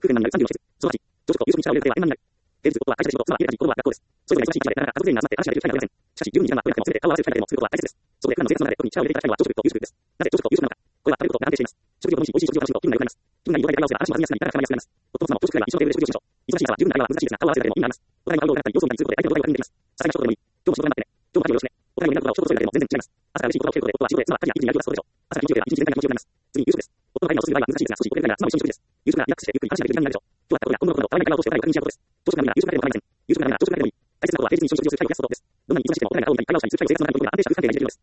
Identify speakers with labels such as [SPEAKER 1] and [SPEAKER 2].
[SPEAKER 1] 空前になる36節。その8、上職と有職に従う予定は円満になる。定物夫は会社で仕事、妻は家で家事、子供は学校です。それぞれ忙しい会社でなかなか家族全員が集まって話ができる機会がありません。しかし、12時間が来なくても全て顔を合わせる機会でもすることは大切です。そこで、普段の生活の中で特に力を入れていただきたいのは上職と有職です。なぜ上職と有職なのか。これは食べることが安定しています。食事を共にし、美味しい食事を楽しむと気分が良くなります。気分がいい状態で会話をすれば話も弾みやすくなり、なかなか深まりやすくなります。夫も妻も上職くらいは一緒のテーブルで食事をしましょう。忙しい方は十分な会話は難しいですが、顔を合わせるだけでも意味があります。お互いの顔色を伺ったり、様子を見たりすることで相手の状態を確認できます。さすがに仕事でもいい。今日も仕事頑張ってね。今日も家事をよろしくね。お互いのやることがお仕事それだけでも全然違います。朝から嬉しいことが起きることで、夫は仕事で、妻は家事や育児にやることがそうでしょう。朝から緊張では一日全体が気持ちよくなります。次に優勝です。夫の会話をする場合は難しいですが、少し遅れるぐらいなら妻も一緒に食事です。優勝ならリラックスしてゆっくり話ができる時間になるでしょう。今日はったことが夫のことなど、お互いの会話を通してお互いを確認し合うことです。上職なら優勝だけでもわかりません。優勝なら優勝だけでも構いません。優勝ならなら上職だけでもいい。大切なことは平日に一緒に食事をする機会を増やすことです。どんなに忙しくてもお互いの顔を見たり、会話をしたりする機会ができるのです。